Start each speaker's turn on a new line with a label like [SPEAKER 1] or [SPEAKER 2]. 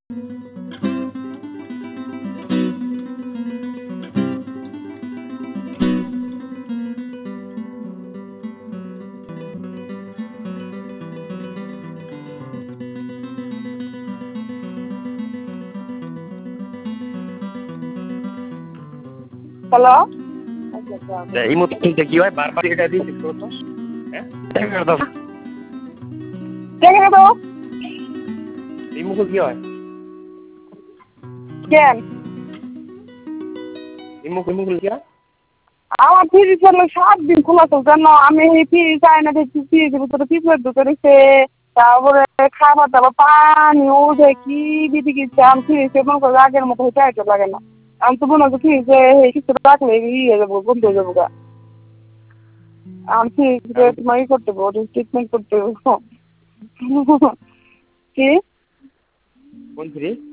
[SPEAKER 1] Hello,
[SPEAKER 2] এই মতো কি হয় বারবার এটা দিয়ে চেক করো তো। হ্যাঁ
[SPEAKER 1] দেখে তো
[SPEAKER 2] এই মুখে কি হয়
[SPEAKER 1] কেন
[SPEAKER 2] এই মুখে কি হয়?
[SPEAKER 1] আমার ফ্রিজ হলো 7 দিন খোলা তো জানো, আমি এই ফ্রিজ আয়না দেখছি ফ্রিজের ভিতরে পিঁপড়ের ঢুকে রয়েছে, তারপরে খাবার দাবার পানি ওঠে কি দিদি গেছে, আমি ফ্রিজে মনে করো আগের মতো হইতে আইতে লাগে না। আমি তো মনে হচ্ছে ফ্রিজে কিছু রাখলে ইয়ে যাবো, বন্ধ হয়ে যাবো গা। আমি ফ্রিজে তোমার ই করতে পারবো, ট্রিটমেন্ট করতে পারবো। কি
[SPEAKER 2] কোন ফ্রিজ?